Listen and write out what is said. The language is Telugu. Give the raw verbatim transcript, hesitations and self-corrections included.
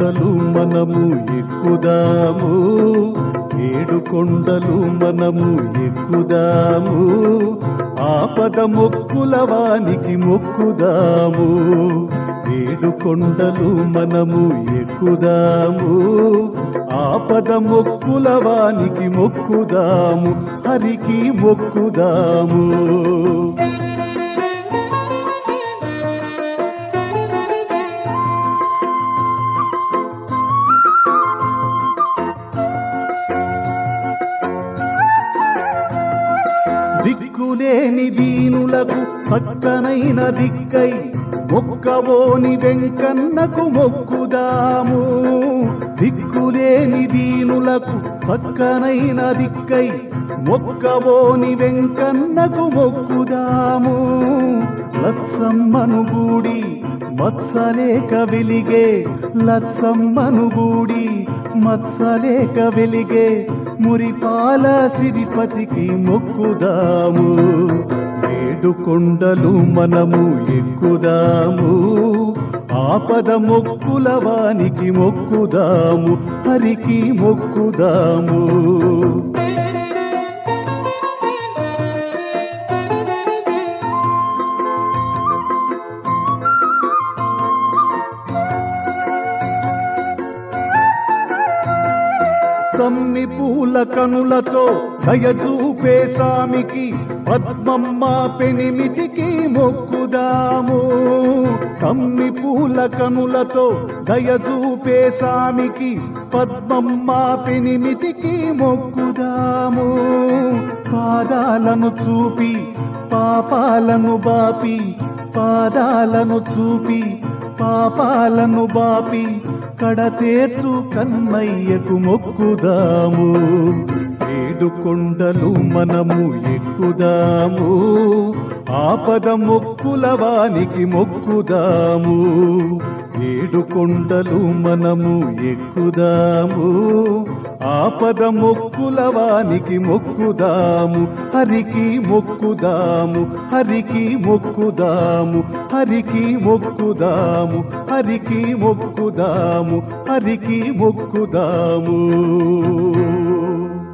కొండలు మనము ఎక్కుదాము, ఏడు కొండలు మనము ఎక్కుదాము, ఆపద మొక్కుల వానికి మొక్కుదాము. ఏడు కొండలు మనము ఎక్కుదాము, ఆపద మొక్కుల వానికి మొక్కుదాము, హరికి మొక్కుదాము. దిక్కులేని దీనులకు చక్కనైన దిక్కై మొక్కవోని వెంకన్నకు మొక్కుదాము. దిక్కులేని దీనులకు చక్కనైన దిక్కై మొక్కవోని వెంకన్నకు మొక్కుదాము. లచ్చమ్మను గూడి మత్సలేక వెలిగే, లచ్చమ్మను గూడి మత్సలేక వెలిగే మురిపాల సిరిపతికి మొక్కుదాము. ఏడు కొండలు మనము ఎక్కుదాము, ఆపద మొక్కుల వానికి మొక్కుదాము, హరికి మొక్కుదాము. తమ్మి పూల కనులతో దయచూపే సామికి పద్మమ్మ పెనిమిటికి మొక్కుదాము. తమ్మి పూల కనులతో దయచూపే సామికి పద్మమ్మ పెనిమిటికి మొక్కుదాము. పాదాలను చూపి పాపాలను బాపి, పాదాలను చూపి పాపాలను బాపి కడతేర్చు కన్నయ్యకు మొక్కుదాము. ఏడు కొండలు మనము ఎక్కుదాము, ఆపద మొక్కుల వానికి మొక్కుదాము. ఏడు కొండలు మనము ఎక్కుదాము, ఆపద మొక్కుల వానికి మొక్కుదాము, హరికి మొక్కుదాము, హరికి మొక్కుదాము, హరికి మొక్కుదాము, హరికి మొక్కుదాము, హరికి మొక్కుదాము.